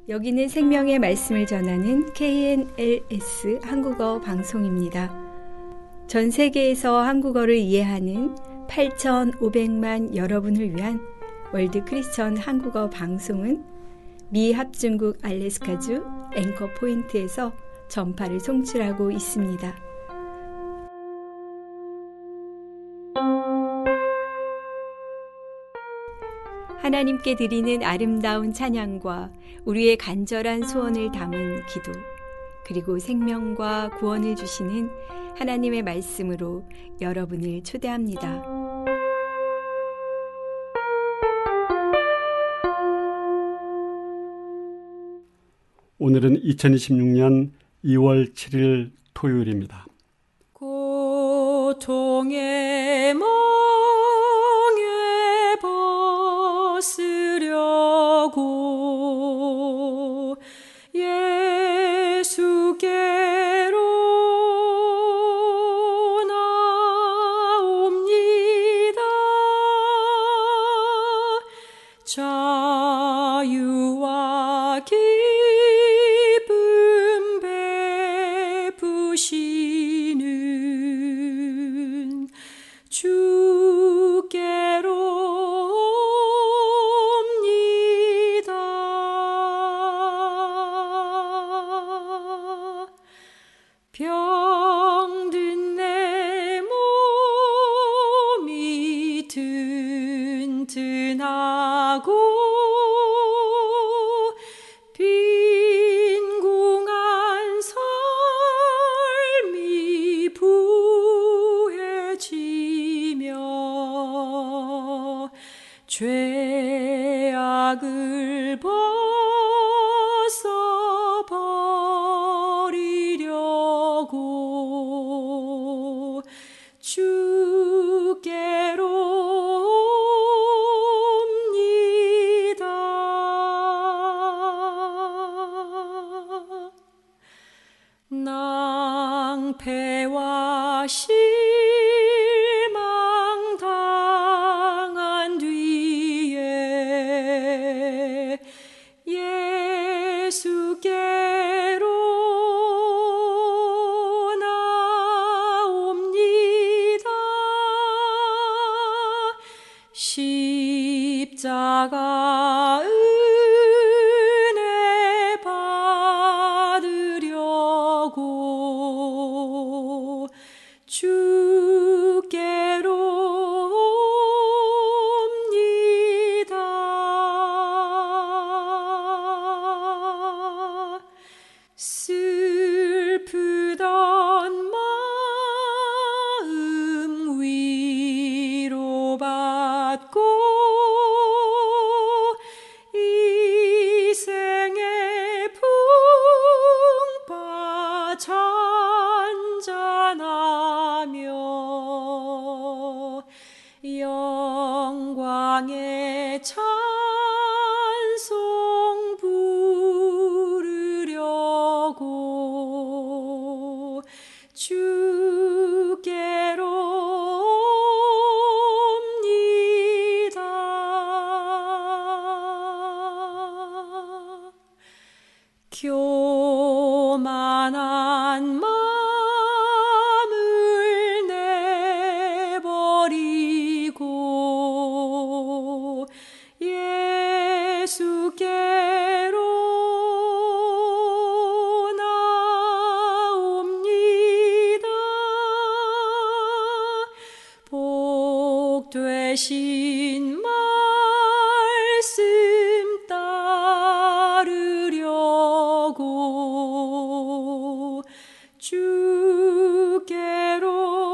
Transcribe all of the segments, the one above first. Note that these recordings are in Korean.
여기는 생명의 말씀을 전하는 KNLS 한국어 방송입니다. 전 세계에서 한국어를 이해하는 8,500만 여러분을 위한 월드 크리스천 한국어 방송은 미 합중국 알래스카주 앵커 포인트에서 전파를 송출하고 있습니다. 하나님께 드리는 아름다운 찬양과 우리의 간절한 소원을 담은 기도, 그리고 생명과 구원을 주시는 하나님의 말씀으로 여러분을 초대합니다. 오늘은 2026년 2월 7일 토요일입니다. 고통의 멍에 벗으려고 예수께로 나옵니다. 자유와 기쁨 베푸시는 주께로 옵니다. 병든 내 몸이 튼튼하고 빈궁한 삶이 부해지며 죄악을 벗어버리려고 주께로 옵니다. 낭패와 실망 당한 뒤에 예수께로 나옵니다. 십자가 은혜 받으려고 주께로 옵니다. 슬프던 마음 위로받고 이 생의 풍파 잔잔하며 영광의 찬송 부르려고 주께로 옵니다. 교만한 마음을 내버리고 예수께로 나옵니다. 복 되신 말씀 따르려고 주께로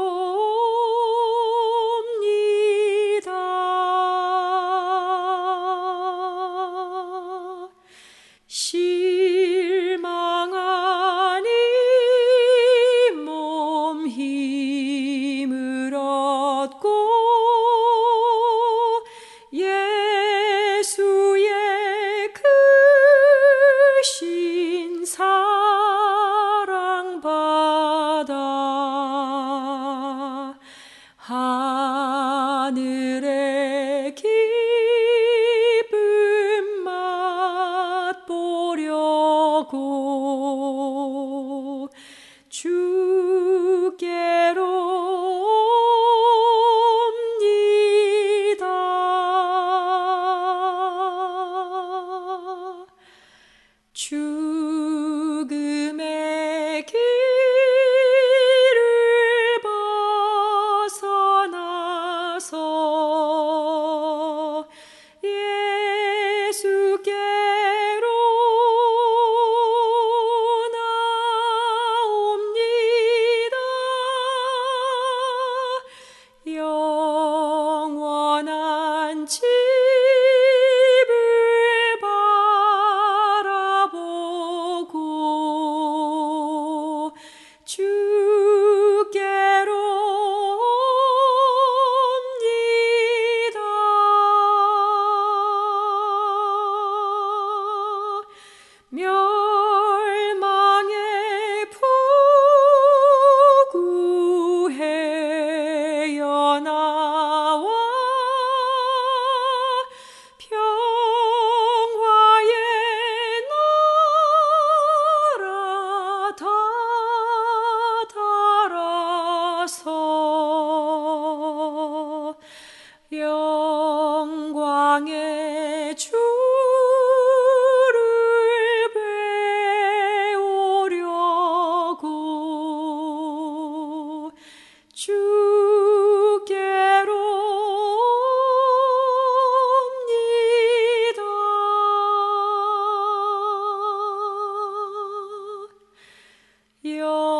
옵니다. 실망한 이 몸 힘을 얻고 예수의 크신 사랑 받아 하늘의 기쁨 맛보려 죽음의 길을 벗어나서 예수께로 나옵니다. 영원한 집을 바라보고 주께로 옵니다. 멸망의 포구해여 나와 평화의 나라 다다라서 영광의 주를 배우려고 주께로 옵니다.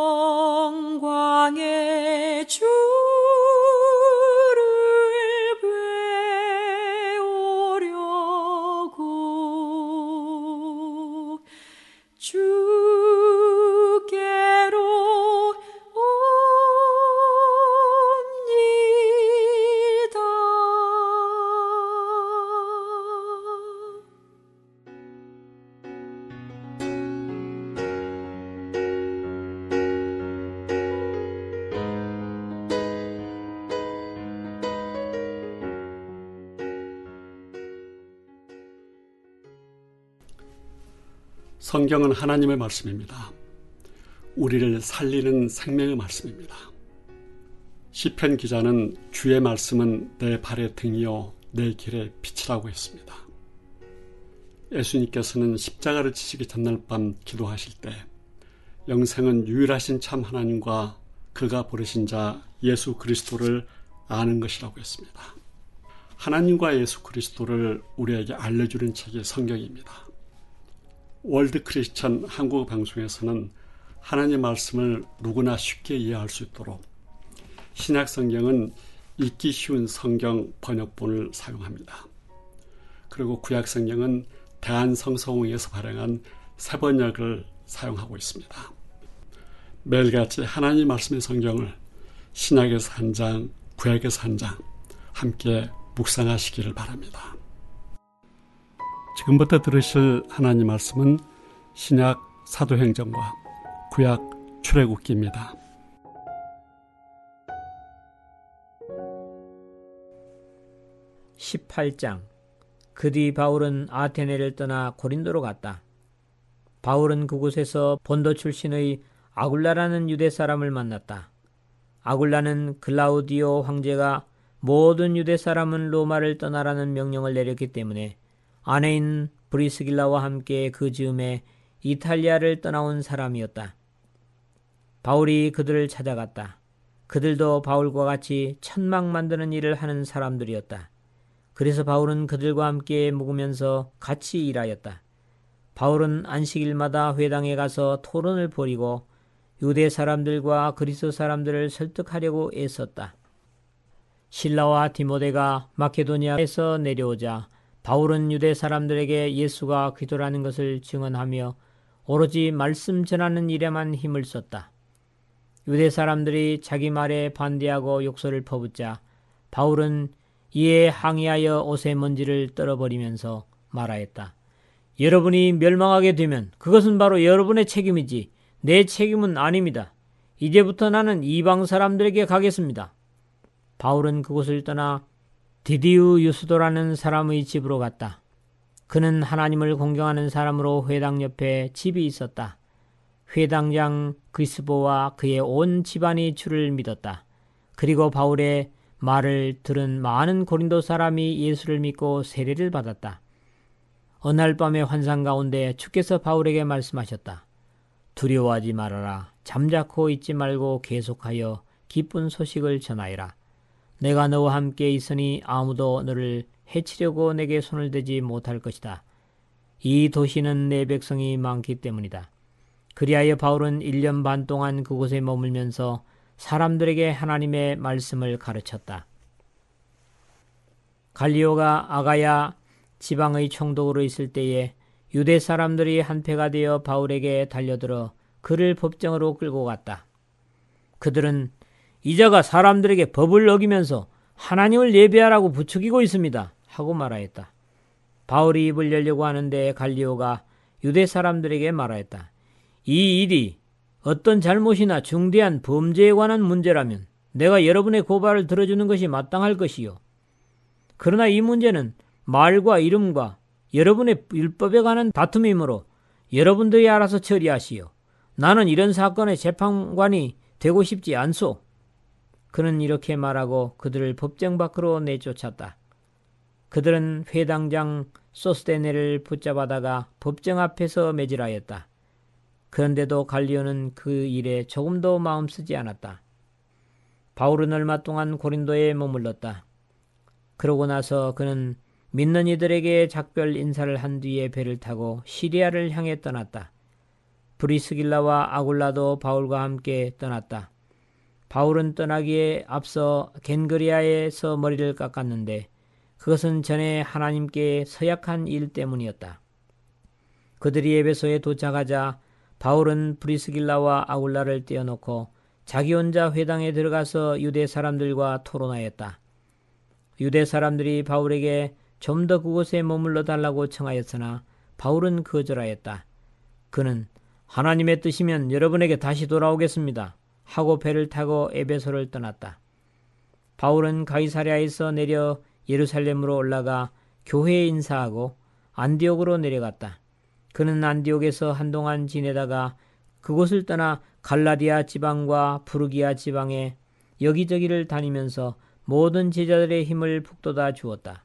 영광의 주를 배우려고 주께로 옵니다. 성경은 하나님의 말씀입니다. 우리를 살리는 생명의 말씀입니다. 시편 기자는 주의 말씀은 내 발의 등이요 내 길의 빛이라고 했습니다. 예수님께서는 십자가를 지시기 전날 밤 기도하실 때 영생은 유일하신 참 하나님과 그가 부르신 자 예수 그리스도를 아는 것이라고 했습니다. 하나님과 예수 그리스도를 우리에게 알려주는 책이 성경입니다. 월드 크리스천 한국 방송에서는 하나님의 말씀을 누구나 쉽게 이해할 수 있도록 신약 성경은 읽기 쉬운 성경 번역본을 사용합니다. 그리고 구약 성경은 대한성서공회에서 발행한 새 번역을 사용하고 있습니다. 매일같이 하나님 말씀의 성경을 신약에서 한 장, 구약에서 한 장 함께 묵상하시기를 바랍니다. 지금부터 들으실 하나님 말씀은 신약 사도행전과 구약 출애굽기입니다. (18장) 그 뒤 바울은 아테네를 떠나 고린도로 갔다. 바울은 그곳에서 본도 출신의 아굴라라는 유대 사람을 만났다. 아굴라는 글라우디오 황제가 모든 유대 사람은 로마를 떠나라는 명령을 내렸기 때문에 아내인 브리스길라와 함께 그 즈음에 이탈리아를 떠나온 사람이었다. 바울이 그들을 찾아갔다. 그들도 바울과 같이 천막 만드는 일을 하는 사람들이었다. 그래서 바울은 그들과 함께 묵으면서 같이 일하였다. 바울은 안식일마다 회당에 가서 토론을 벌이고 유대 사람들과 그리스 사람들을 설득하려고 애썼다. 실라와 디모데가 마케도니아에서 내려오자 바울은 유대 사람들에게 예수가 그리스도라는 것을 증언하며 오로지 말씀 전하는 일에만 힘을 썼다. 유대 사람들이 자기 말에 반대하고 욕설을 퍼붓자 바울은 이에 항의하여 옷의 먼지를 떨어버리면서 말하였다. 여러분이 멸망하게 되면 그것은 바로 여러분의 책임이지 내 책임은 아닙니다. 이제부터 나는 이방 사람들에게 가겠습니다. 바울은 그곳을 떠나 디디우 유스도라는 사람의 집으로 갔다. 그는 하나님을 공경하는 사람으로 회당 옆에 집이 있었다. 회당장 그리스보와 그의 온 집안이 주를 믿었다. 그리고 바울의 말을 들은 많은 고린도 사람이 예수를 믿고 세례를 받았다. 어느 날 밤의 환상 가운데 주께서 바울에게 말씀하셨다. 두려워하지 말아라. 잠자코 있지 말고 계속하여 기쁜 소식을 전하여라. 내가 너와 함께 있으니 아무도 너를 해치려고 내게 손을 대지 못할 것이다. 이 도시는 내 백성이 많기 때문이다. 그리하여 바울은 1년 반 동안 그곳에 머물면서 사람들에게 하나님의 말씀을 가르쳤다. 갈리오가 아가야 지방의 총독으로 있을 때에 유대 사람들이 한패가 되어 바울에게 달려들어 그를 법정으로 끌고 갔다. 그들은 이자가 사람들에게 법을 어기면서 하나님을 예배하라고 부추기고 있습니다 하고 말하였다. 바울이 입을 열려고 하는데 갈리오가 유대 사람들에게 말하였다. 이 일이 어떤 잘못이나 중대한 범죄에 관한 문제라면 내가 여러분의 고발을 들어주는 것이 마땅할 것이요. 그러나 이 문제는 말과 이름과 여러분의 율법에 관한 다툼이므로 여러분들이 알아서 처리하시오. 나는 이런 사건의 재판관이 되고 싶지 않소. 그는 이렇게 말하고 그들을 법정 밖으로 내쫓았다. 그들은 회당장 소스데네를 붙잡아다가 법정 앞에서 매질하였다. 그런데도 갈리오는 그 일에 조금도 마음 쓰지 않았다. 바울은 얼마 동안 고린도에 머물렀다. 그러고 나서 그는 믿는 이들에게 작별 인사를 한 뒤에 배를 타고 시리아를 향해 떠났다. 브리스길라와 아굴라도 바울과 함께 떠났다. 바울은 떠나기에 앞서 겐그리아에서 머리를 깎았는데 그것은 전에 하나님께 서약한 일 때문이었다. 그들이 에베소에 도착하자 바울은 브리스길라와 아굴라를 떼어놓고 자기 혼자 회당에 들어가서 유대 사람들과 토론하였다. 유대 사람들이 바울에게 좀 더 그곳에 머물러 달라고 청하였으나 바울은 거절하였다. 그는 하나님의 뜻이면 여러분에게 다시 돌아오겠습니다 하고 배를 타고 에베소를 떠났다. 바울은 가이사랴에서 내려 예루살렘으로 올라가 교회에 인사하고 안디옥으로 내려갔다. 그는 안디옥에서 한동안 지내다가 그곳을 떠나 갈라디아 지방과 부르기아 지방에 여기저기를 다니면서 모든 제자들의 힘을 북돋아 주었다.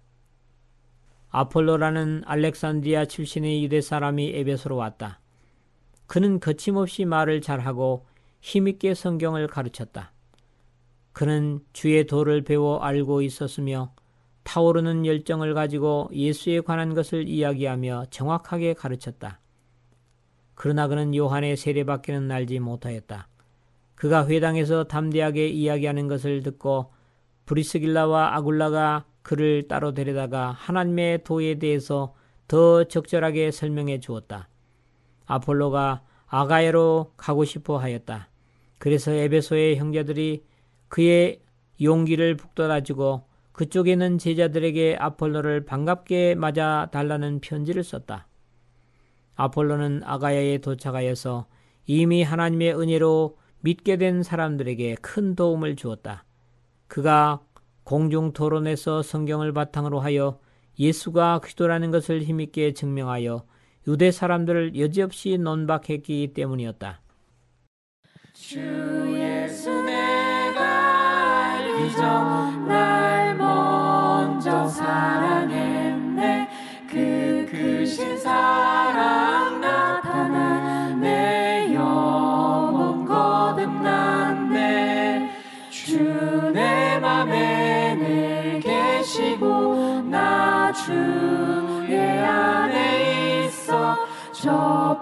아폴로라는 알렉산드리아 출신의 유대 사람이 에베소로 왔다. 그는 거침없이 말을 잘하고 힘있게 성경을 가르쳤다. 그는 주의 도를 배워 알고 있었으며 타오르는 열정을 가지고 예수에 관한 것을 이야기하며 정확하게 가르쳤다. 그러나 그는 요한의 세례밖에는 알지 못하였다. 그가 회당에서 담대하게 이야기하는 것을 듣고 브리스길라와 아굴라가 그를 따로 데려다가 하나님의 도에 대해서 더 적절하게 설명해 주었다. 아폴로가 아가야로 가고 싶어 하였다. 그래서 에베소의 형제들이 그의 용기를 북돋아주고 그쪽에 있는 제자들에게 아폴로를 반갑게 맞아 달라는 편지를 썼다. 아폴로는 아가야에 도착하여서 이미 하나님의 은혜로 믿게 된 사람들에게 큰 도움을 주었다. 그가 공중 토론에서 성경을 바탕으로 하여 예수가 그리스도라는 것을 힘있게 증명하여 유대 사람들을 여지없이 논박했기 때문이었다. 주 예수 내가 알기 전 날 먼저 사랑했네. 그 크신 사랑 나타나 내 영혼 거듭났네. 주 내 맘에 늘 계시고 나 주의 안에 있어. 저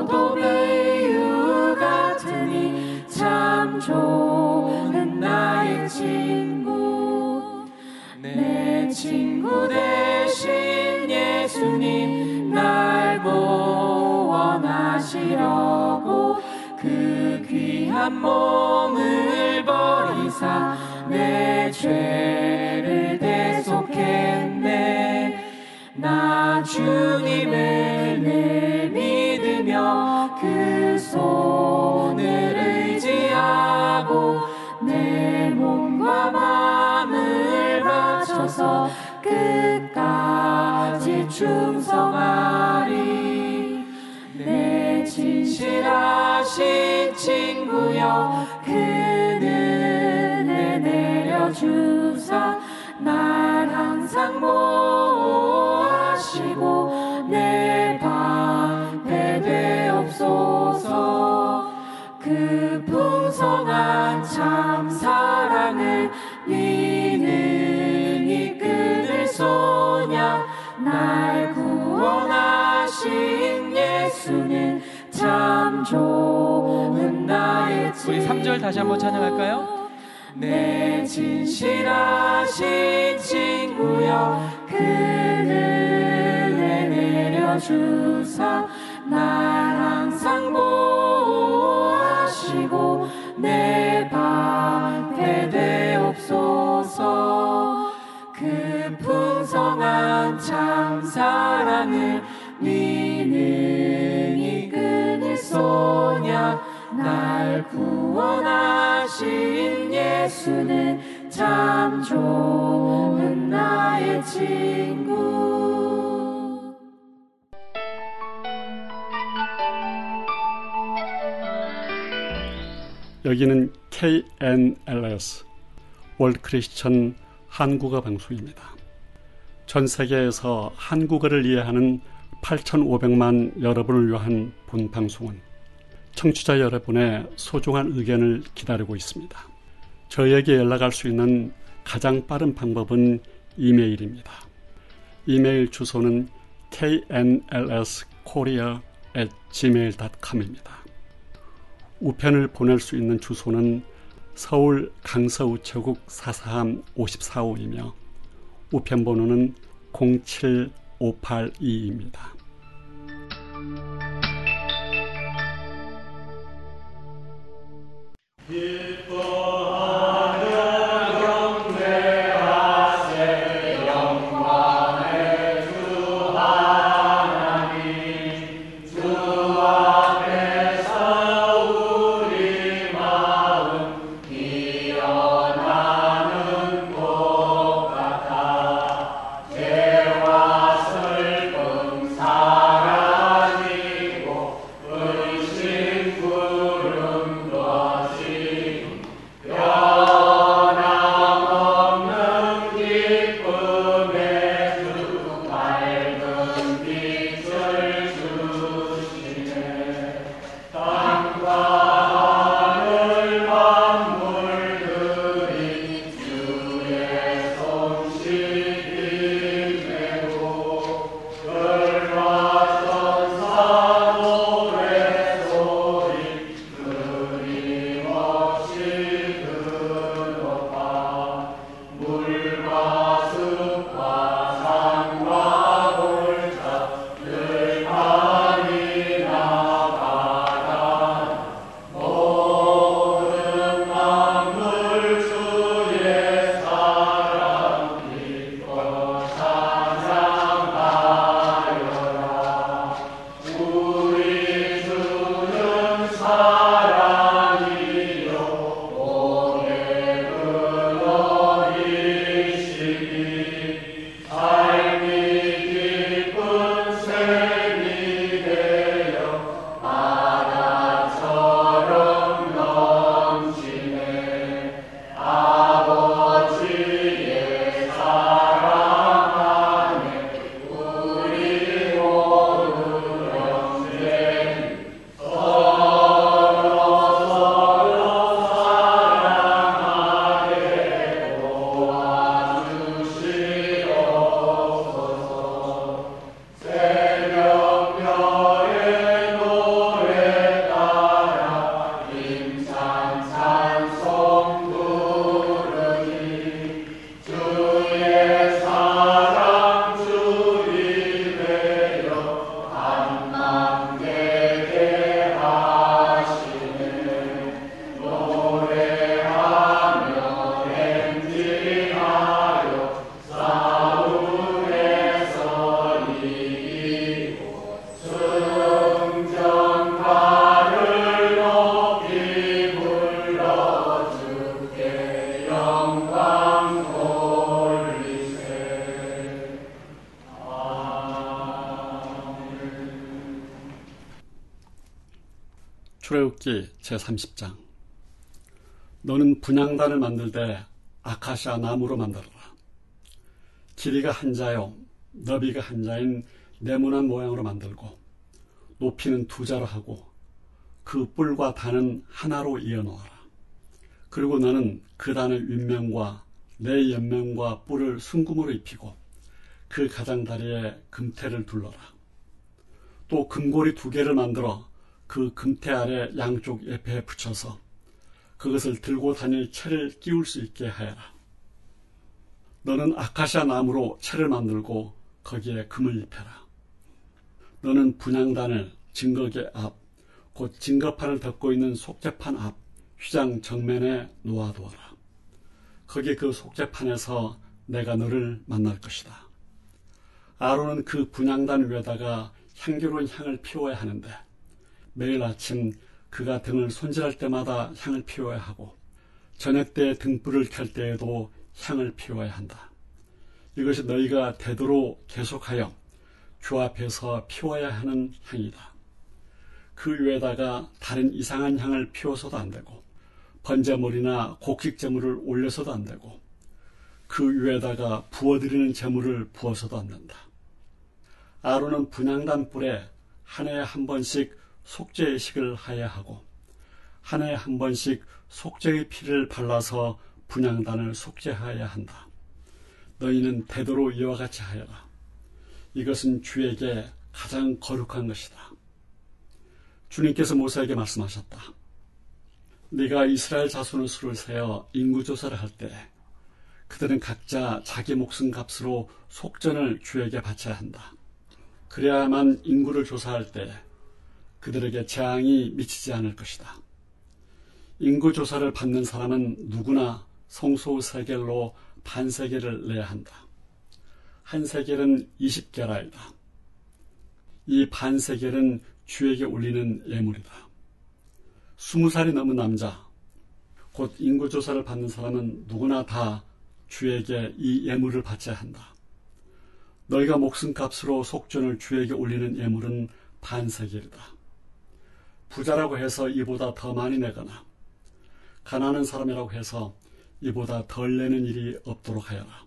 포도배유 같으니 참 좋은 나의 친구. 내 친구 대신 예수님 날 구원하시려고 그 귀한 몸을 버리사 내 죄를 대속했네. 나 주님을 늘 믿으며 그 손을 의지하고 내 몸과 마음을 바쳐서 끝까지 충성하리. 내 진실하신 친구여 그 은혜 내려주사 날 항상 모아시고 내 참 좋은 나의 친구. 우리 3절 다시 한번 찬양할까요? 내 진실하신 친구여 그 은혜 내려주사 날 항상 보호하시고 내 방패 되옵소서. 그 풍성한 참 사랑을 미능이 끊을 소냐. 날 구원하신 예수는 참 좋은 나의 친구. 여기는 KNLS 월드 크리스천 한국어 방송입니다. 전 세계에서 한국어를 이해하는 8,500만 여러분을 위한 본 방송은 청취자 여러분의 소중한 의견을 기다리고 있습니다. 저에게 연락할 수 있는 가장 빠른 방법은 이메일입니다. 이메일 주소는 knlskorea@gmail.com입니다. 우편을 보낼 수 있는 주소는 서울 강서우체국 443 54호이며 우편번호는 07582입니다. 출애굽기 제30장. 너는 분향단을 만들되 아카시아 나무로 만들어라. 길이가 한 자요 너비가 한 자인 네모난 모양으로 만들고 높이는 2자로 하고 그 뿔과 단은 하나로 이어놓아라. 그리고 너는 그 단의 윗면과 네 옆면과 뿔을 순금으로 입히고 그 가장다리에 금태를 둘러라. 또 금고리 2개를 만들어 그 금태 아래 양쪽 옆에 붙여서 그것을 들고 다닐 채를 끼울 수 있게 하여라. 너는 아카시아 나무로 채를 만들고 거기에 금을 입혀라. 너는 분향단을 증거계 앞, 곧 증거판을 덮고 있는 속죄판 앞 휘장 정면에 놓아두어라. 거기 그 속죄판에서 내가 너를 만날 것이다. 아론은 그 분향단 위에다가 향기로운 향을 피워야 하는데 매일 아침 그가 등을 손질할 때마다 향을 피워야 하고 저녁 때 등불을 켤 때에도 향을 피워야 한다. 이것이 너희가 되도록 계속하여 주 앞에서 피워야 하는 향이다. 그 위에다가 다른 이상한 향을 피워서도 안 되고 번제물이나 곡식제물을 올려서도 안 되고 그 위에다가 부어드리는 제물을 부어서도 안 된다. 아론은 분향단 뿔에 한 해에 한 번씩 속죄의식을 하여야 하고 한 해에 한 번씩 속죄의 피를 발라서 분향단을 속죄하여야 한다. 너희는 되도록 이와 같이 하여라. 이것은 주에게 가장 거룩한 것이다. 주님께서 모세에게 말씀하셨다. 네가 이스라엘 자손의 수를 세어 인구조사를 할 때 그들은 각자 자기 목숨 값으로 속전을 주에게 바쳐야 한다. 그래야만 인구를 조사할 때 그들에게 재앙이 미치지 않을 것이다. 인구조사를 받는 사람은 누구나 성소 세겔로 반세겔을 내야 한다. 한 세겔은 20게라이다. 이 반세겔은 주에게 올리는 예물이다. 20살이 넘은 남자, 곧 인구조사를 받는 사람은 누구나 다 주에게 이 예물을 바쳐야 한다. 너희가 목숨값으로 속전을 주에게 올리는 예물은 반세겔이다. 부자라고 해서 이보다 더 많이 내거나 가난한 사람이라고 해서 이보다 덜 내는 일이 없도록 하여라.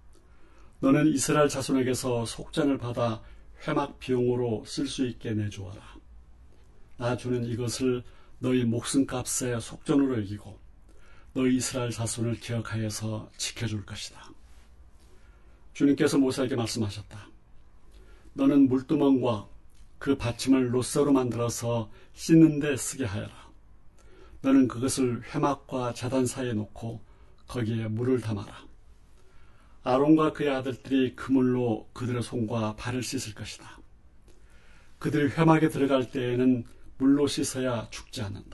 너는 이스라엘 자손에게서 속전을 받아 회막 비용으로 쓸 수 있게 내주어라. 나 주는 이것을 너희 목숨값의 속전으로 여기고 너희 이스라엘 자손을 기억하여서 지켜줄 것이다. 주님께서 모세에게 말씀하셨다. 너는 물두멍과 그 받침을 로서로 만들어서 씻는 데 쓰게 하여라. 너는 그것을 회막과 제단 사이에 놓고 거기에 물을 담아라. 아론과 그의 아들들이 그물로 그들의 손과 발을 씻을 것이다. 그들이 회막에 들어갈 때에는 물로 씻어야 죽지 않는다.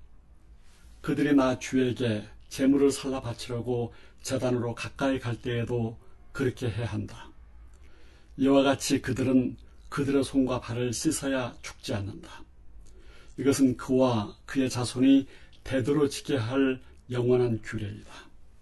그들이 나 주에게 제물을 살라 바치려고 제단으로 가까이 갈 때에도 그렇게 해야 한다. 이와 같이 그들은 그들의 손과 발을 씻어야 죽지 않는다. 이것은 그와 그의 자손이 대대로 지켜야 할 영원한 규례이다.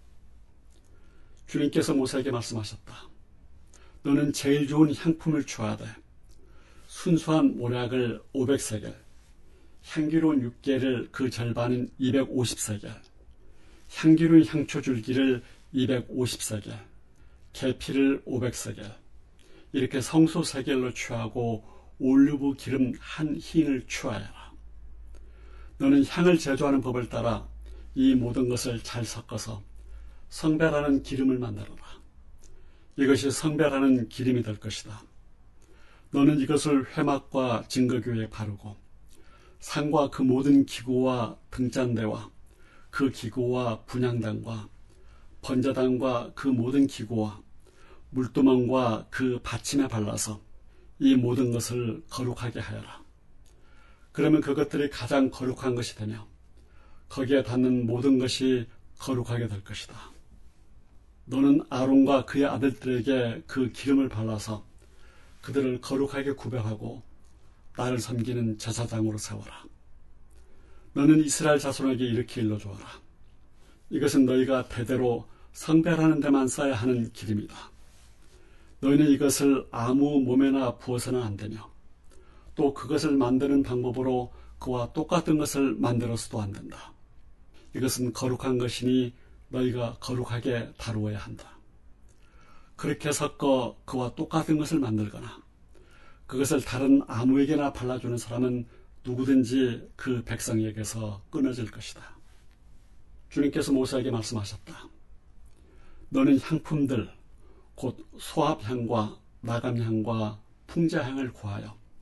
주님께서 모세에게 말씀하셨다. 너는 제일 좋은 향품을 취하되 순수한 모략을 500세겔, 향기로운 육개를 그 절반인 250세겔, 향기로운 향초줄기를 250세겔, 계피를 500세겔, 이렇게 성소 세겔로 취하고 올리브 기름 한 흰을 취하여라. 너는 향을 제조하는 법을 따라 이 모든 것을 잘 섞어서 성배라는 기름을 만들어라. 이것이 성배라는 기름이 될 것이다. 너는 이것을 회막과 증거교에 바르고 상과 그 모든 기구와 등잔대와 그 기구와 분향단과 번제단과 그 모든 기구와 물두멍과 그 받침에 발라서 이 모든 것을 거룩하게 하여라. 그러면 그것들이 가장 거룩한 것이 되며 거기에 닿는 모든 것이 거룩하게 될 것이다. 너는 아론과 그의 아들들에게 그 기름을 발라서 그들을 거룩하게 구별하고 나를 섬기는 제사장으로 세워라. 너는 이스라엘 자손에게 이렇게 일러주어라. 이것은 너희가 대대로 성배라는 데만 써야 하는 기름이다. 너희는 이것을 아무 몸에나 부어서는 안 되며 또 그것을 만드는 방법으로 그와 똑같은 것을 만들어서도 안 된다. 이것은 거룩한 것이니 너희가 거룩하게 다루어야 한다. 그렇게 섞어 그와 똑같은 것을 만들거나 그것을 다른 아무에게나 발라주는 사람은 누구든지 그 백성에게서 끊어질 것이다. 주님께서 모세에게 말씀하셨다. 너는 향품들 곧 소합향과 나감향과 풍자향을 구하여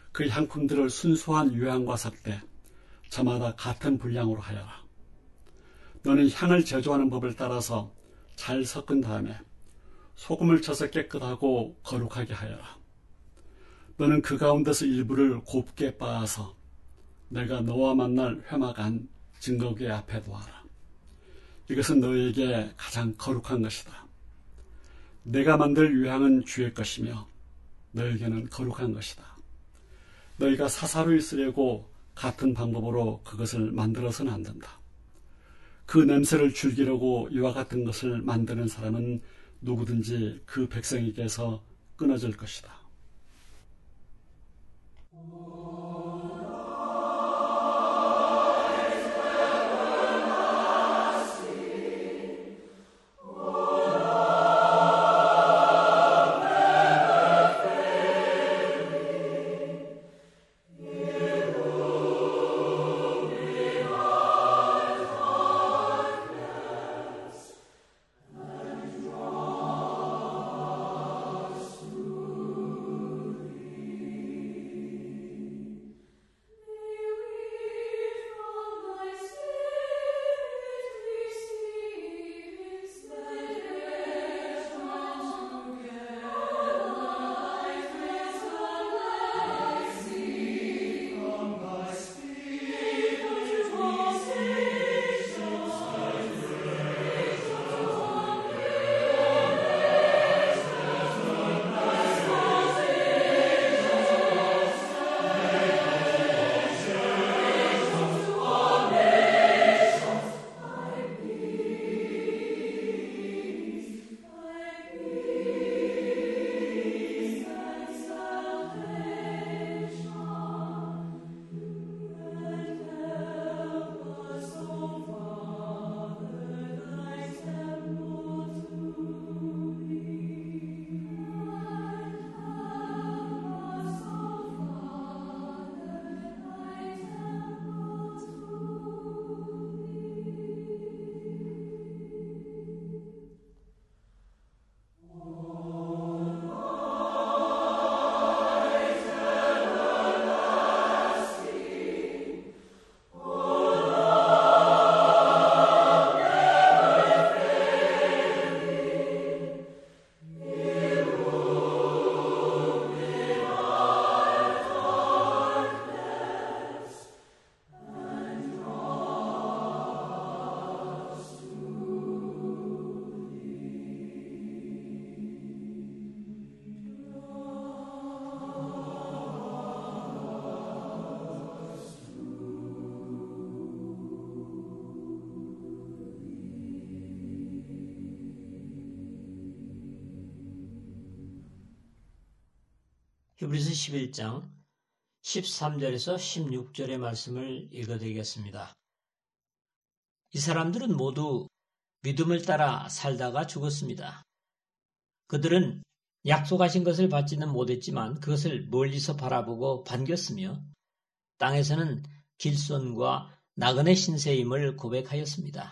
그 향품들을 순수한 유향과 섞되 저마다 같은 분량으로 하여라. 너는 향을 제조하는 법을 따라서 잘 섞은 다음에 소금을 쳐서 깨끗하고 거룩하게 하여라. 너는 그 가운데서 일부를 곱게 빻아서 내가 너와 만날 회막안 증거궤 앞에 두어라. 이것은 너에게 가장 거룩한 것이다. 내가 만들 유향은 주의 것이며 너에게는 거룩한 것이다. 너희가 사사로이 쓰려고 같은 방법으로 그것을 만들어서는 안 된다. 그 냄새를 즐기려고 이와 같은 것을 만드는 사람은 누구든지 그 백성에게서 끊어질 것이다. 히브리서 11장 13절에서 16절의 말씀을 읽어드리겠습니다. 이 사람들은 모두 믿음을 따라 살다가 죽었습니다. 그들은 약속하신 것을 받지는 못했지만 그것을 멀리서 바라보고 반겼으며 땅에서는 길손과 나그네 신세임을 고백하였습니다.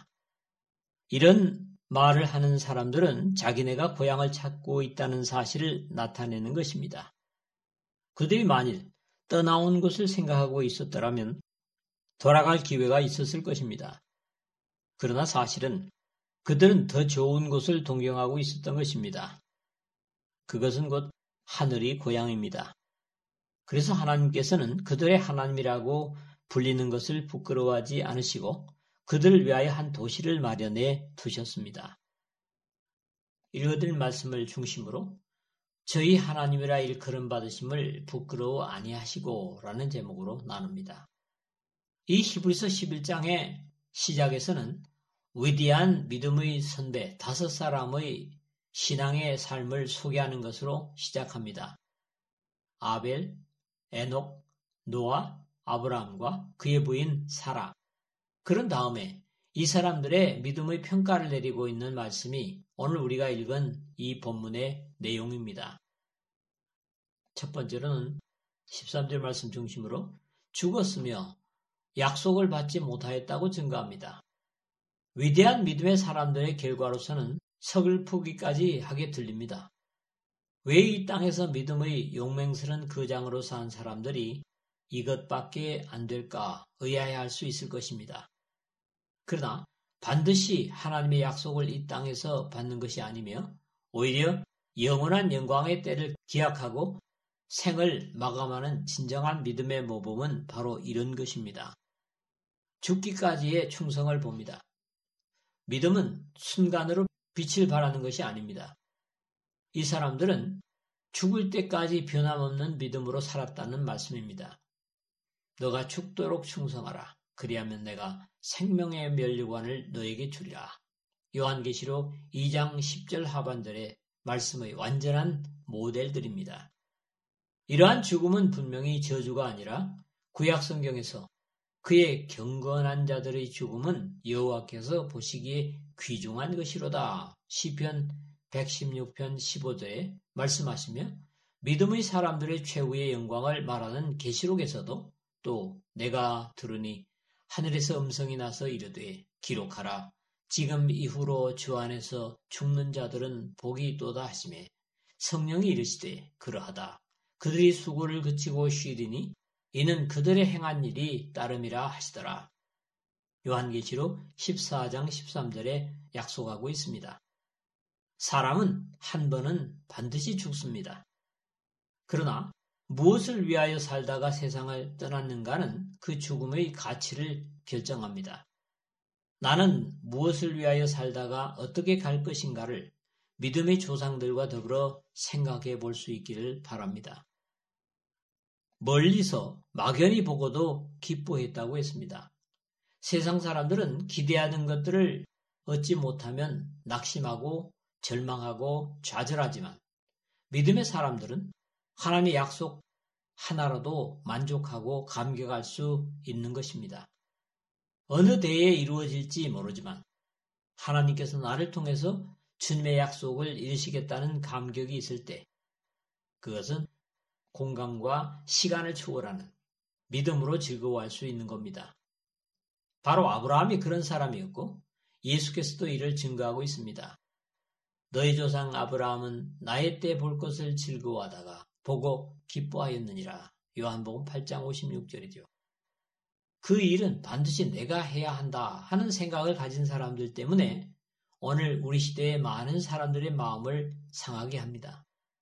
이런 말을 하는 사람들은 자기네가 고향을 찾고 있다는 사실을 나타내는 것입니다. 그들이 만일 떠나온 것을 생각하고 있었더라면 돌아갈 기회가 있었을 것입니다. 그러나 사실은 그들은 더 좋은 곳을 동경하고 있었던 것입니다. 그것은 곧 하늘이 고향입니다. 그래서 하나님께서는 그들의 하나님이라고 불리는 것을 부끄러워하지 않으시고 그들을 위하여 한 도시를 마련해 두셨습니다. 읽어드릴 말씀을 중심으로 저희 하나님이라 일컬음 받으심을 부끄러워 아니하시고 라는 제목으로 나눕니다. 이 히브리서 11장의 시작에서는 위대한 믿음의 선배 5사람의 신앙의 삶을 소개하는 것으로 시작합니다. 아벨, 에녹, 노아, 아브라함과 그의 부인 사라. 그런 다음에 이 사람들의 믿음의 평가를 내리고 있는 말씀이 오늘 우리가 읽은 이 본문의 내용입니다. 첫 번째로는 13절 말씀 중심으로 죽었으며 약속을 받지 못하였다고 증거합니다. 위대한 믿음의 사람들의 결과로서는 서글프기까지 하게 들립니다. 왜 이 땅에서 믿음의 용맹스런 거장으로 산 사람들이 이것밖에 안 될까 의아해할 수 있을 것입니다. 그러나 반드시 하나님의 약속을 이 땅에서 받는 것이 아니며 오히려 영원한 영광의 때를 기약하고 생을 마감하는 진정한 믿음의 모범은 바로 이런 것입니다. 죽기까지의 충성을 봅니다. 믿음은 순간으로 빛을 발하는 것이 아닙니다. 이 사람들은 죽을 때까지 변함없는 믿음으로 살았다는 말씀입니다. 너가 죽도록 충성하라. 그리하면 내가 생명의 면류관을 너에게 주리라. 요한계시록 2장 10절 하반절의 말씀의 완전한 모델들입니다. 이러한 죽음은 분명히 저주가 아니라 구약 성경에서 그의 경건한 자들의 죽음은 여호와께서 보시기에 귀중한 것이로다. 시편 116편 15절에 말씀하시며 믿음의 사람들의 최후의 영광을 말하는 계시록에서도 또 내가 들으니 하늘에서 음성이 나서 이르되 기록하라. 지금 이후로 주 안에서 죽는 자들은 복이 있도다 하시매 성령이 이르시되 그러하다. 그들이 수고를 그치고 쉬리니 이는 그들의 행한 일이 따름이라 하시더라. 요한계시록 14장 13절에 약속하고 있습니다. 사람은 한 번은 반드시 죽습니다. 그러나 무엇을 위하여 살다가 세상을 떠났는가는 그 죽음의 가치를 결정합니다. 나는 무엇을 위하여 살다가 어떻게 갈 것인가를 믿음의 조상들과 더불어 생각해 볼 수 있기를 바랍니다. 멀리서 막연히 보고도 기뻐했다고 했습니다. 세상 사람들은 기대하는 것들을 얻지 못하면 낙심하고 절망하고 좌절하지만 믿음의 사람들은 하나님의 약속 하나라도 만족하고 감격할 수 있는 것입니다. 어느 때에 이루어질지 모르지만 하나님께서 나를 통해서 주님의 약속을 이루시겠다는 감격이 있을 때 그것은 공간과 시간을 초월하는 믿음으로 즐거워할 수 있는 겁니다. 바로 아브라함이 그런 사람이었고 예수께서도 이를 증거하고 있습니다. 너희 조상 아브라함은 나의 때 볼 것을 즐거워하다가 보고 기뻐하였느니라. 요한복음 8장 56절이죠. 그 일은 반드시 내가 해야 한다 하는 생각을 가진 사람들 때문에 오늘 우리 시대의 많은 사람들의 마음을 상하게 합니다.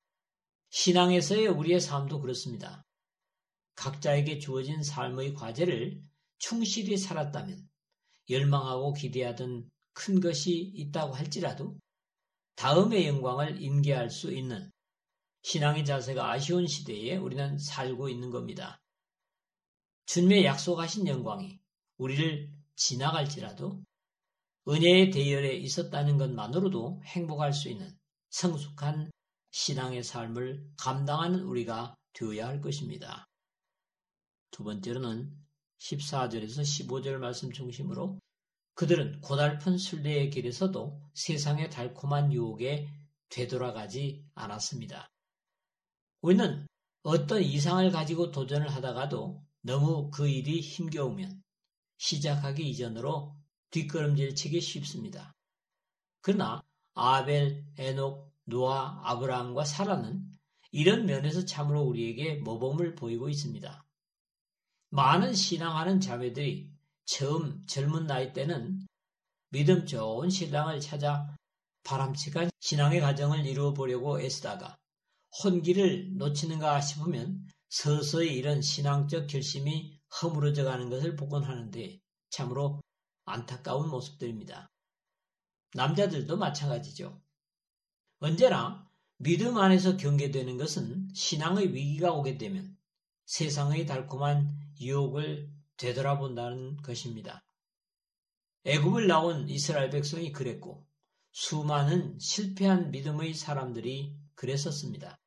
신앙에서의 우리의 삶도 그렇습니다. 각자에게 주어진 삶의 과제를 충실히 살았다면 열망하고 기대하던 큰 것이 있다고 할지라도 다음의 영광을 임계할 수 있는 신앙의 자세가 아쉬운 시대에 우리는 살고 있는 겁니다. 주님의 약속하신 영광이 우리를 지나갈지라도 은혜의 대열에 있었다는 것만으로도 행복할 수 있는 성숙한 신앙의 삶을 감당하는 우리가 되어야 할 것입니다. 두 번째로는 14절에서 15절 말씀 중심으로 그들은 고달픈 순례의 길에서도 세상의 달콤한 유혹에 되돌아가지 않았습니다. 우리는 어떤 이상을 가지고 도전을 하다가도 너무 그 일이 힘겨우면 시작하기 이전으로 뒷걸음질 치기 쉽습니다. 그러나 아벨, 에녹, 노아, 아브라함과 사라는 이런 면에서 참으로 우리에게 모범을 보이고 있습니다. 많은 신앙하는 자매들이 처음 젊은 나이 때는 믿음 좋은 신랑을 찾아 바람직한 신앙의 가정을 이루어 보려고 애쓰다가 혼기를 놓치는가 싶으면 서서히 이런 신앙적 결심이 허물어져 가는 것을 보곤 하는데 참으로 안타까운 모습들입니다. 남자들도 마찬가지죠. 언제나 믿음 안에서 경계되는 것은 신앙의 위기가 오게 되면 세상의 달콤한 유혹을 되돌아본다는 것입니다. 애굽을 나온 이스라엘 백성이 그랬고 수많은 실패한 믿음의 사람들이 그랬었습니다.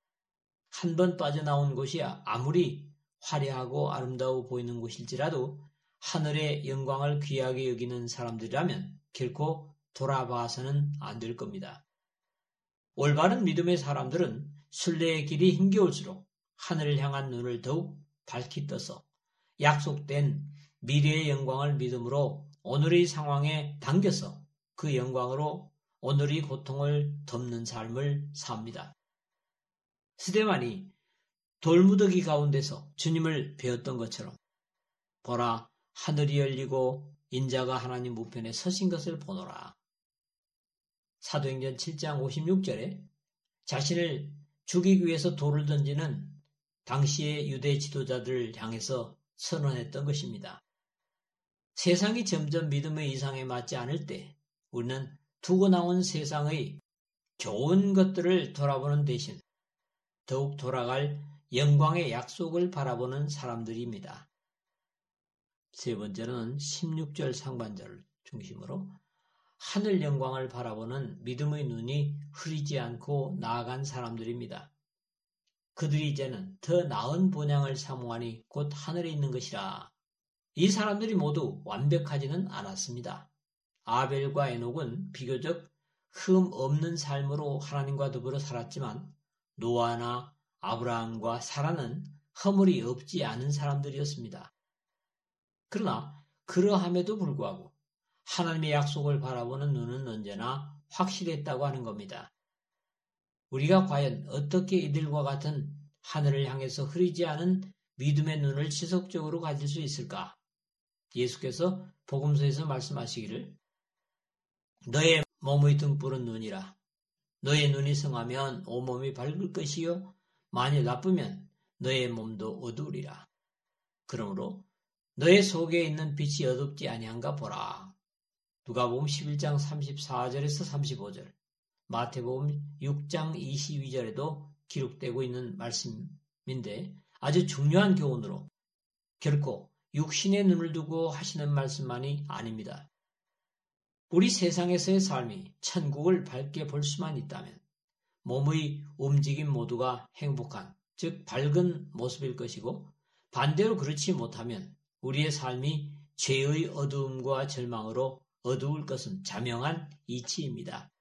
한 번 빠져나온 곳이 아무리 화려하고 아름다워 보이는 곳일지라도 하늘의 영광을 귀하게 여기는 사람들이라면 결코 돌아봐서는 안 될 겁니다. 올바른 믿음의 사람들은 순례의 길이 힘겨울수록 하늘을 향한 눈을 더욱 밝히 떠서 약속된 미래의 영광을 믿음으로 오늘의 상황에 당겨서 그 영광으로 오늘의 고통을 덮는 삶을 삽니다. 스데반이 돌무더기 가운데서 주님을 배웠던 것처럼 보라, 하늘이 열리고 인자가 하나님 우편에 서신 것을 보노라. 사도행전 7장 56절에 자신을 죽이기 위해서 돌을 던지는 당시의 유대 지도자들을 향해서 선언했던 것입니다. 세상이 점점 믿음의 이상에 맞지 않을 때 우리는 두고 나온 세상의 좋은 것들을 돌아보는 대신 더욱 돌아갈 영광의 약속을 바라보는 사람들입니다. 세 번째는 16절 상반절을 중심으로 하늘 영광을 바라보는 믿음의 눈이 흐리지 않고 나아간 사람들입니다. 그들이 이제는 더 나은 본향을 사모하니 곧 하늘에 있는 것이라. 이 사람들이 모두 완벽하지는 않았습니다. 아벨과 에녹은 비교적 흠 없는 삶으로 하나님과 더불어 살았지만 노아나 아브라함과 사라는 허물이 없지 않은 사람들이었습니다. 그러나 그러함에도 불구하고 하나님의 약속을 바라보는 눈은 언제나 확실했다고 하는 겁니다. 우리가 과연 어떻게 이들과 같은 하늘을 향해서 흐리지 않은 믿음의 눈을 지속적으로 가질 수 있을까? 예수께서 복음서에서 말씀하시기를 너의 몸의 등불은 눈이라. 너의 눈이 성하면 온몸이 밝을 것이요 만일 나쁘면 너의 몸도 어두우리라. 그러므로 너의 속에 있는 빛이 어둡지 아니한가 보라. 누가복음 11장 34절에서 35절, 마태복음 6장 22절에도 기록되고 있는 말씀인데 아주 중요한 교훈으로 결코 육신의 눈을 두고 하시는 말씀만이 아닙니다. 우리 세상에서의 삶이 천국을 밝게 볼 수만 있다면 몸의 움직임 모두가 행복한, 즉 밝은 모습일 것이고 반대로 그렇지 못하면 우리의 삶이 죄의 어두움과 절망으로 어두울 것은 자명한 이치입니다.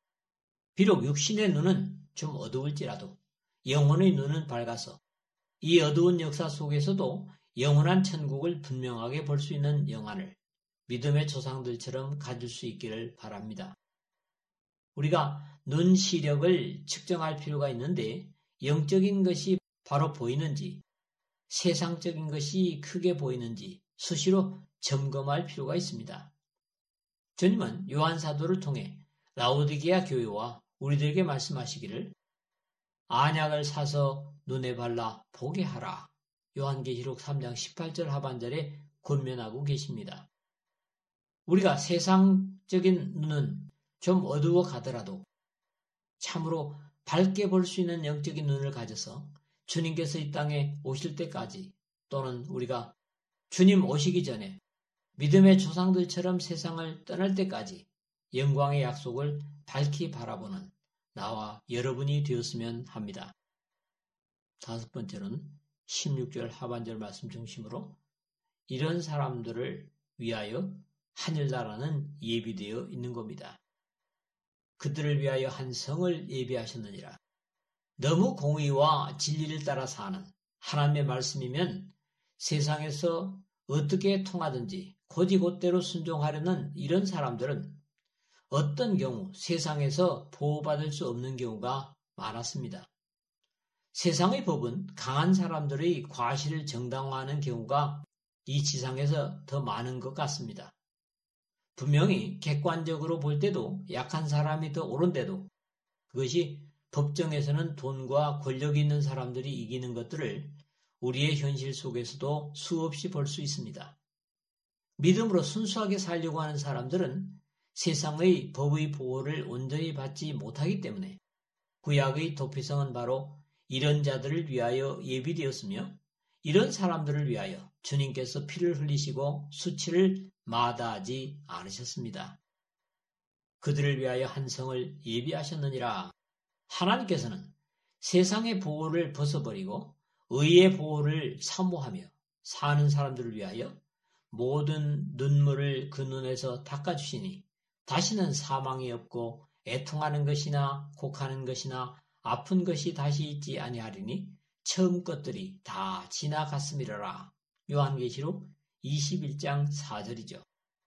비록 육신의 눈은 좀 어두울지라도 영혼의 눈은 밝아서 이 어두운 역사 속에서도 영원한 천국을 분명하게 볼 수 있는 영안을 믿음의 조상들처럼 가질 수 있기를 바랍니다. 우리가 눈 시력을 측정할 필요가 있는데 영적인 것이 바로 보이는지 세상적인 것이 크게 보이는지 수시로 점검할 필요가 있습니다. 주님은 요한사도를 통해 라오디게아 교회와 우리들에게 말씀하시기를 안약을 사서 눈에 발라 보게 하라. 요한계시록 3장 18절 하반절에 권면하고 계십니다. 우리가 세상적인 눈은 좀 어두워 가더라도 참으로 밝게 볼 수 있는 영적인 눈을 가져서 주님께서 이 땅에 오실 때까지 또는 우리가 주님 오시기 전에 믿음의 조상들처럼 세상을 떠날 때까지 영광의 약속을 밝히 바라보는 나와 여러분이 되었으면 합니다. 다섯 번째는 16절 하반절 말씀 중심으로 이런 사람들을 위하여 하늘나라는 예비되어 있는 겁니다. 그들을 위하여 한 성을 예비하셨느니라. 너무 공의와 진리를 따라 사는 하나님의 말씀이면 세상에서 어떻게 통하든지 곧이곧대로 순종하려는 이런 사람들은 어떤 경우 세상에서 보호받을 수 없는 경우가 많았습니다. 세상의 법은 강한 사람들의 과실을 정당화하는 경우가 이 지상에서 더 많은 것 같습니다. 분명히 객관적으로 볼 때도 약한 사람이 더 옳은데도 그것이 법정에서는 돈과 권력이 있는 사람들이 이기는 것들을 우리의 현실 속에서도 수없이 볼 수 있습니다. 믿음으로 순수하게 살려고 하는 사람들은 세상의 법의 보호를 온전히 받지 못하기 때문에 구약의 도피성은 바로 이런 자들을 위하여 예비되었으며 이런 사람들을 위하여 주님께서 피를 흘리시고 수치를 마다하지 않으셨습니다. 그들을 위하여 한 성을 예비하셨느니라. 하나님께서는 세상의 보호를 벗어버리고 의의 보호를 사모하며 사는 사람들을 위하여 모든 눈물을 그 눈에서 닦아주시니 다시는 사망이 없고 애통하는 것이나 곡하는 것이나 아픈 것이 다시 있지 아니하리니 처음 것들이 다 지나갔음이라라. 요한계시록 21장 4절이죠.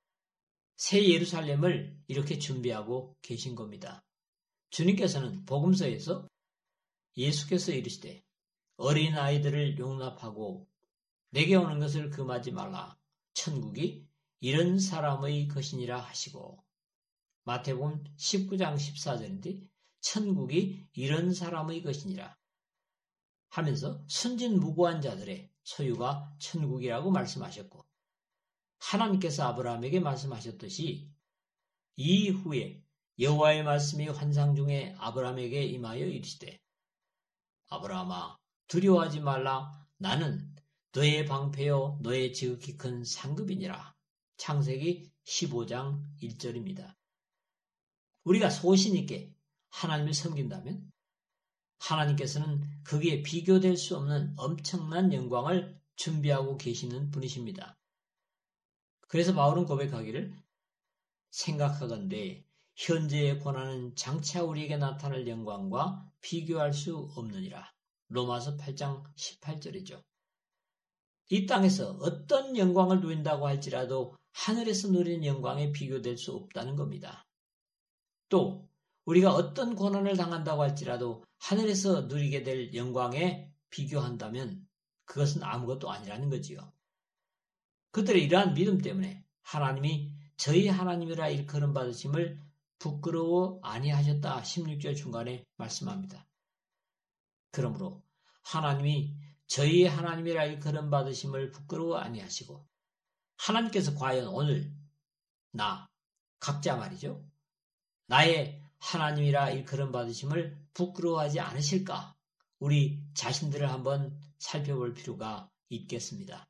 새 예루살렘을 이렇게 준비하고 계신 겁니다. 주님께서는 복음서에서 예수께서 이르시되 어린 아이들을 용납하고 내게 오는 것을 금하지 말라. 천국이 이런 사람의 것이니라 하시고, 마태복음 19장 14절인데 천국이 이런 사람의 것이니라 하면서 순진무구한 자들의 소유가 천국이라고 말씀하셨고, 하나님께서 아브라함에게 말씀하셨듯이 이후에 여호와의 말씀이 환상 중에 아브라함에게 임하여 이르시되 아브라함아 두려워하지 말라. 나는 너의 방패요 너의 지극히 큰 상급이니라. 창세기 15장 1절입니다. 우리가 소신 있게 하나님을 섬긴다면 하나님께서는 거기에 비교될 수 없는 엄청난 영광을 준비하고 계시는 분이십니다. 그래서 바울은 고백하기를 생각하건대 현재의 고난은 장차 우리에게 나타날 영광과 비교할 수 없느니라. 로마서 8장 18절이죠. 이 땅에서 어떤 영광을 누린다고 할지라도 하늘에서 누리는 영광에 비교될 수 없다는 겁니다. 또 우리가 어떤 고난을 당한다고 할지라도 하늘에서 누리게 될 영광에 비교한다면 그것은 아무것도 아니라는 거지요. 그들의 이러한 믿음 때문에 하나님이 저희 하나님이라 일컬음 받으심을 부끄러워 아니하셨다. 16절 중간에 말씀합니다. 그러므로 하나님이 저희 하나님이라 일컬음 받으심을 부끄러워 아니하시고, 하나님께서 과연 오늘 나 각자 말이죠, 나의 하나님이라 일컬음 받으심을 부끄러워하지 않으실까? 우리 자신들을 한번 살펴볼 필요가 있겠습니다.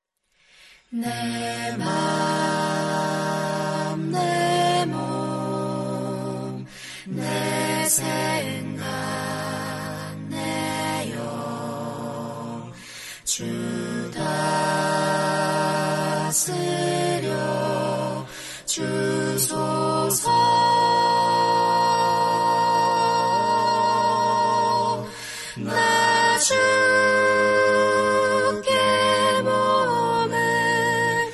내 마음 내 몸 내 생각 내 영 주 다스려 주소서. 나 주께 몸을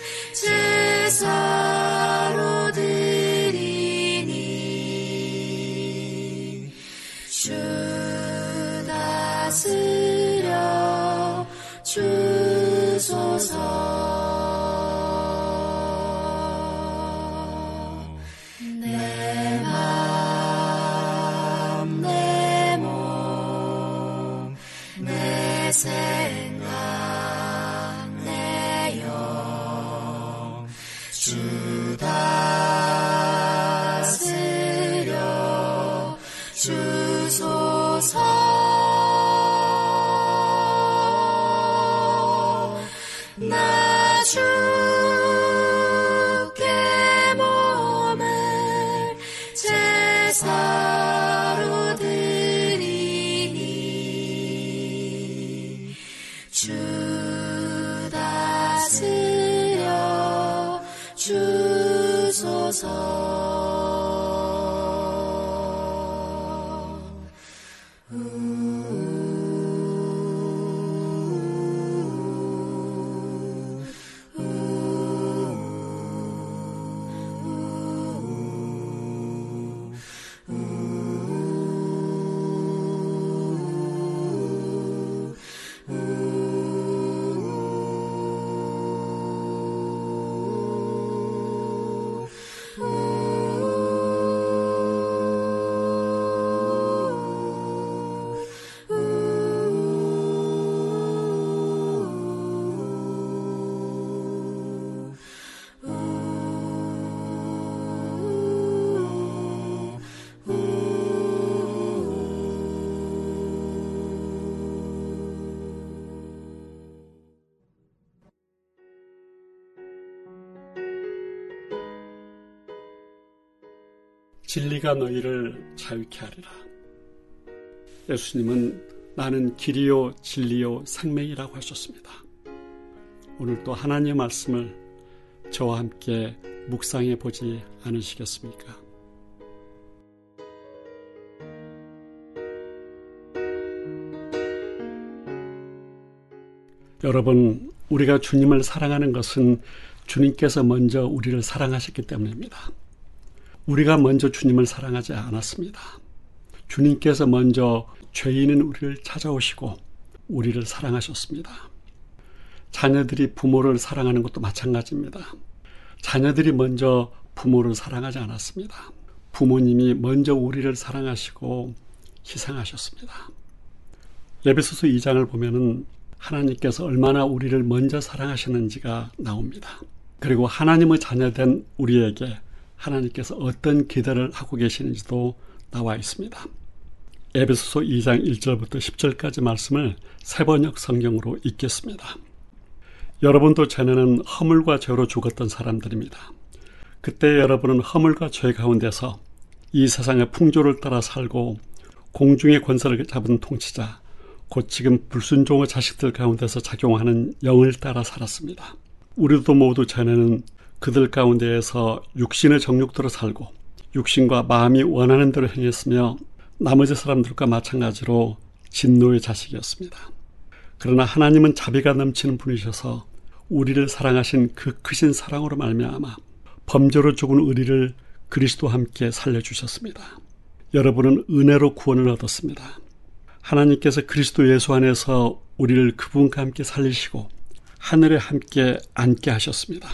제사로 드리니 주 다스려 주소서. 내 마음 내 몸 내 생각 내 영 주 다스려 주소서. 나 주께 몸을 제사로 드리니 주 다스려 주소서. 진리가 너희를 자유케 하리라. 예수님은 나는 길이요 진리요 생명이라고 하셨습니다. 오늘도 하나님의 말씀을 저와 함께 묵상해 보지 않으시겠습니까? 여러분, 우리가 주님을 사랑하는 것은 주님께서 먼저 우리를 사랑하셨기 때문입니다. 우리가 먼저 주님을 사랑하지 않았습니다. 주님께서 먼저 죄인인 우리를 찾아오시고 우리를 사랑하셨습니다. 자녀들이 부모를 사랑하는 것도 마찬가지입니다. 자녀들이 먼저 부모를 사랑하지 않았습니다. 부모님이 먼저 우리를 사랑하시고 희생하셨습니다. 에베소서 2장을 보면은 하나님께서 얼마나 우리를 먼저 사랑하셨는지가 나옵니다. 그리고 하나님의 자녀된 우리에게 하나님께서 어떤 기대를 하고 계시는지도 나와 있습니다. 에베소서 2장 1절부터 10절까지 말씀을 새번역 성경으로 읽겠습니다. 여러분도 전에는 허물과 죄로 죽었던 사람들입니다. 그때 여러분은 허물과 죄 가운데서 이 세상의 풍조를 따라 살고 공중의 권세를 잡은 통치자, 곧 지금 불순종의 자식들 가운데서 작용하는 영을 따라 살았습니다. 우리도 모두 전에는 그들 가운데에서 육신의 정욕대로 살고 육신과 마음이 원하는 대로 행했으며 나머지 사람들과 마찬가지로 진노의 자식이었습니다. 그러나 하나님은 자비가 넘치는 분이셔서 우리를 사랑하신 그 크신 사랑으로 말미암아 범죄로 죽은 우리를 그리스도와 함께 살려주셨습니다. 여러분은 은혜로 구원을 얻었습니다. 하나님께서 그리스도 예수 안에서 우리를 그분과 함께 살리시고 하늘에 함께 앉게 하셨습니다.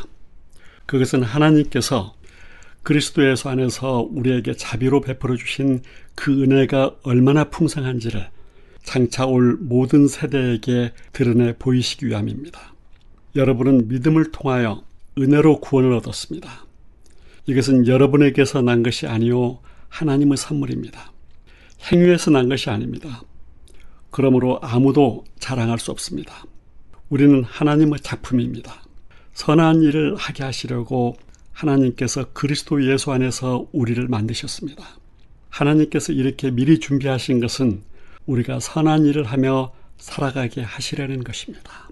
그것은 하나님께서 그리스도 예수 안에서 우리에게 자비로 베풀어 주신 그 은혜가 얼마나 풍성한지를 장차 올 모든 세대에게 드러내 보이시기 위함입니다. 여러분은 믿음을 통하여 은혜로 구원을 얻었습니다. 이것은 여러분에게서 난 것이 아니요 하나님의 선물입니다. 행위에서 난 것이 아닙니다. 그러므로 아무도 자랑할 수 없습니다. 우리는 하나님의 작품입니다. 선한 일을 하게 하시려고 하나님께서 그리스도 예수 안에서 우리를 만드셨습니다. 하나님께서 이렇게 미리 준비하신 것은 우리가 선한 일을 하며 살아가게 하시려는 것입니다.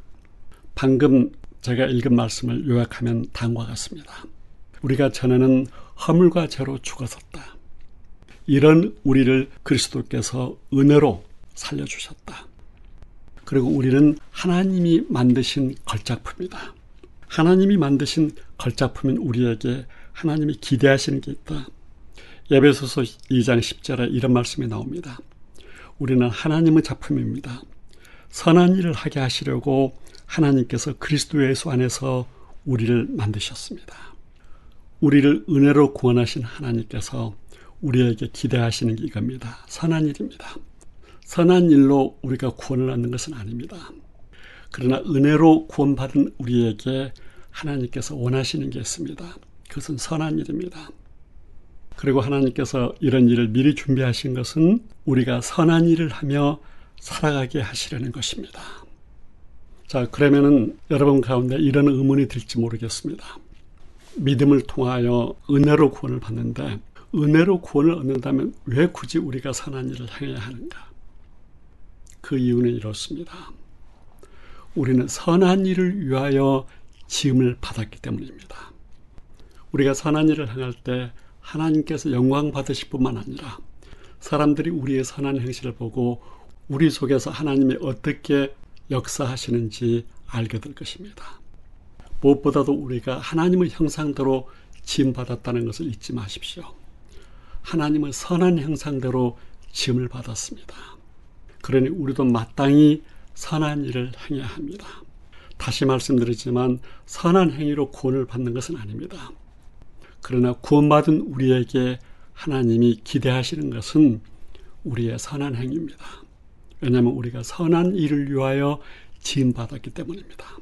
방금 제가 읽은 말씀을 요약하면 다음과 같습니다. 우리가 전에는 허물과 죄로 죽었었다. 이런 우리를 그리스도께서 은혜로 살려주셨다. 그리고 우리는 하나님이 만드신 걸작품이다. 하나님이 만드신 걸작품인 우리에게 하나님이 기대하시는 게 있다. 에베소서 2장 10절에 이런 말씀이 나옵니다. 우리는 하나님의 작품입니다. 선한 일을 하게 하시려고 하나님께서 그리스도 예수 안에서 우리를 만드셨습니다. 우리를 은혜로 구원하신 하나님께서 우리에게 기대하시는 게 이겁니다. 선한 일입니다. 선한 일로 우리가 구원을 얻는 것은 아닙니다. 그러나 은혜로 구원받은 우리에게 하나님께서 원하시는 게 있습니다. 그것은 선한 일입니다. 그리고 하나님께서 이런 일을 미리 준비하신 것은 우리가 선한 일을 하며 살아가게 하시려는 것입니다. 자, 그러면은 여러분 가운데 이런 의문이 들지 모르겠습니다. 믿음을 통하여 은혜로 구원을 받는데 은혜로 구원을 얻는다면 왜 굳이 우리가 선한 일을 행해야 하는가? 그 이유는 이렇습니다. 우리는 선한 일을 위하여 지음을 받았기 때문입니다. 우리가 선한 일을 행할 때 하나님께서 영광 받으실 뿐만 아니라 사람들이 우리의 선한 행실을 보고 우리 속에서 하나님이 어떻게 역사하시는지 알게 될 것입니다. 무엇보다도 우리가 하나님의 형상대로 지음받았다는 것을 잊지 마십시오. 하나님의 선한 형상대로 지음을 받았습니다. 그러니 우리도 마땅히 선한 일을 행해야 합니다. 다시 말씀드리지만 선한 행위로 구원을 받는 것은 아닙니다. 그러나 구원받은 우리에게 하나님이 기대하시는 것은 우리의 선한 행위입니다. 왜냐하면 우리가 선한 일을 위하여 지음받았기 때문입니다.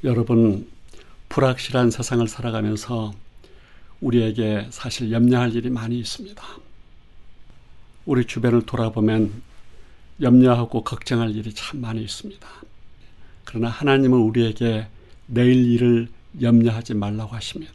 여러분, 불확실한 세상을 살아가면서 우리에게 사실 염려할 일이 많이 있습니다. 우리 주변을 돌아보면 염려하고 걱정할 일이 참 많이 있습니다. 그러나 하나님은 우리에게 내일 일을 염려하지 말라고 하십니다.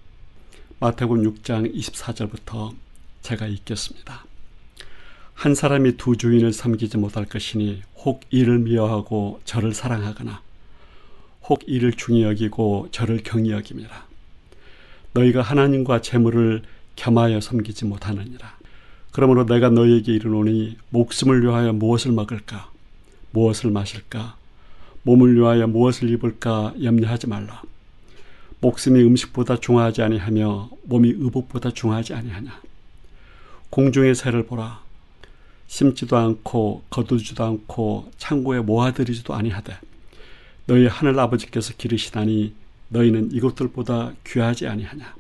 마태복음 6장 24절부터 제가 읽겠습니다. 한 사람이 두 주인을 섬기지 못할 것이니 혹 이를 미워하고 저를 사랑하거나 혹 이를 중히 여기고 저를 경히 여김이라. 너희가 하나님과 재물을 겸하여 섬기지 못하느니라. 그러므로 내가 너희에게 이르노니 목숨을 위하여 무엇을 먹을까, 무엇을 마실까, 몸을 위하여 무엇을 입을까 염려하지 말라. 목숨이 음식보다 중하지 아니하며 몸이 의복보다 중하지 아니하냐. 공중의 새를 보라. 심지도 않고 거두지도 않고 창고에 모아들이지도 아니하되 너희 하늘 아버지께서 기르시다니 너희는 이것들보다 귀하지 아니하냐.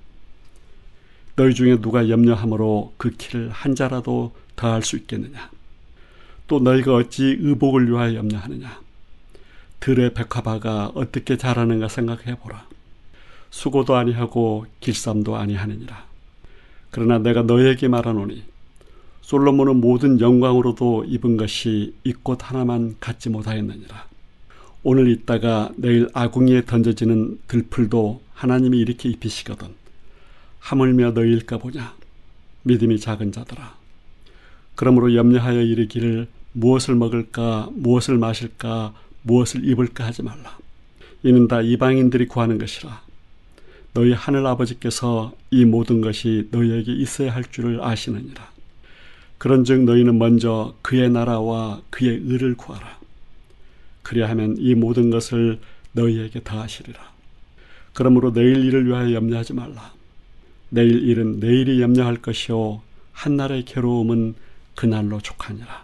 너희 중에 누가 염려함으로 그 키를 한 자라도 더할 수 있겠느냐. 또 너희가 어찌 의복을 위하여 염려하느냐. 들의 백화바가 어떻게 자라는가 생각해보라. 수고도 아니하고 길쌈도 아니하느니라. 그러나 내가 너희에게 말하노니 솔로몬은 모든 영광으로도 입은 것이 이 꽃 하나만 갖지 못하였느니라. 오늘 있다가 내일 아궁이에 던져지는 들풀도 하나님이 이렇게 입히시거든. 하물며 너희일까 보냐. 믿음이 작은 자들아. 그러므로 염려하여 이르기를 무엇을 먹을까, 무엇을 마실까, 무엇을 입을까 하지 말라. 이는 다 이방인들이 구하는 것이라. 너희 하늘 아버지께서 이 모든 것이 너희에게 있어야 할 줄을 아시느니라. 그런즉 너희는 먼저 그의 나라와 그의 의를 구하라. 그리하면 이 모든 것을 너희에게 더하시리라. 그러므로 내일 일을 위하여 염려하지 말라. 내일 일은 내일이 염려할 것이요 한날의 괴로움은 그날로 족하니라.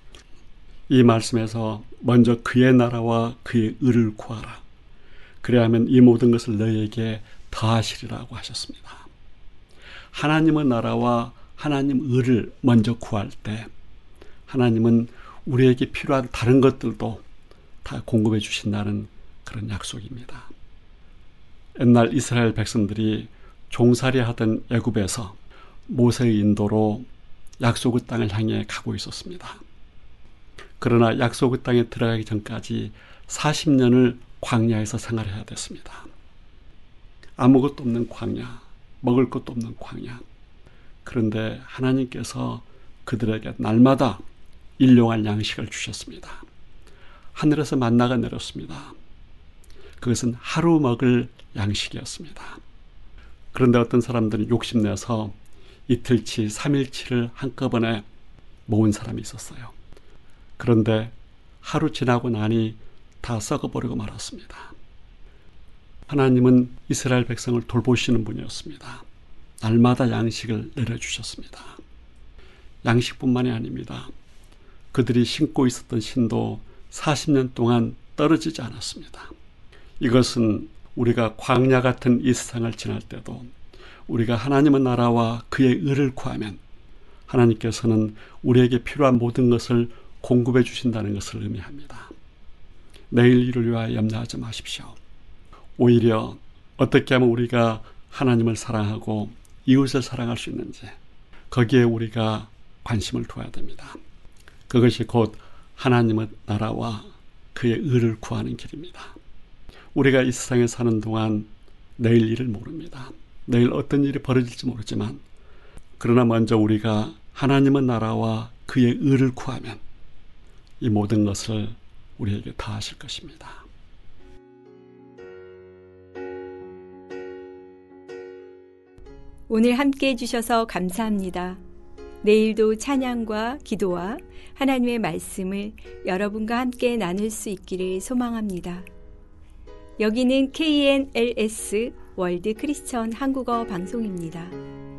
이 말씀에서 먼저 그의 나라와 그의 의를 구하라. 그리하면 이 모든 것을 너희에게 더하시리라고 하셨습니다. 하나님의 나라와 하나님 의를 먼저 구할 때 하나님은 우리에게 필요한 다른 것들도 다 공급해 주신다는 그런 약속입니다. 옛날 이스라엘 백성들이 종살이 하던 애굽에서 모세의 인도로 약속의 땅을 향해 가고 있었습니다. 그러나 약속의 땅에 들어가기 전까지 40년을 광야에서 생활해야 됐습니다. 아무것도 없는 광야, 먹을 것도 없는 광야. 그런데 하나님께서 그들에게 날마다 일용할 양식을 주셨습니다. 하늘에서 만나가 내렸습니다. 그것은 하루 먹을 양식이었습니다. 그런데 어떤 사람들은 욕심내서 이틀치, 3일치를 한꺼번에 모은 사람이 있었어요. 그런데 하루 지나고 나니 다 썩어버리고 말았습니다. 하나님은 이스라엘 백성을 돌보시는 분이었습니다. 날마다 양식을 내려주셨습니다. 양식뿐만이 아닙니다. 그들이 신고 있었던 신도 40년 동안 떨어지지 않았습니다. 이것은 우리가 광야 같은 이 세상을 지날 때도 우리가 하나님의 나라와 그의 의를 구하면 하나님께서는 우리에게 필요한 모든 것을 공급해 주신다는 것을 의미합니다. 내일 일을 위하여 염려하지 마십시오. 오히려 어떻게 하면 우리가 하나님을 사랑하고 이웃을 사랑할 수 있는지 거기에 우리가 관심을 둬야 됩니다. 그것이 곧 하나님의 나라와 그의 의를 구하는 길입니다. 우리가 이 세상에 사는 동안 내일 일을 모릅니다. 내일 어떤 일이 벌어질지 모르지만 그러나 먼저 우리가 하나님의 나라와 그의 의를 구하면 이 모든 것을 우리에게 다하실 것입니다. 오늘 함께 해주셔서 감사합니다. 내일도 찬양과 기도와 하나님의 말씀을 여러분과 함께 나눌 수 있기를 소망합니다. 여기는 KNLS 월드 크리스천 한국어 방송입니다.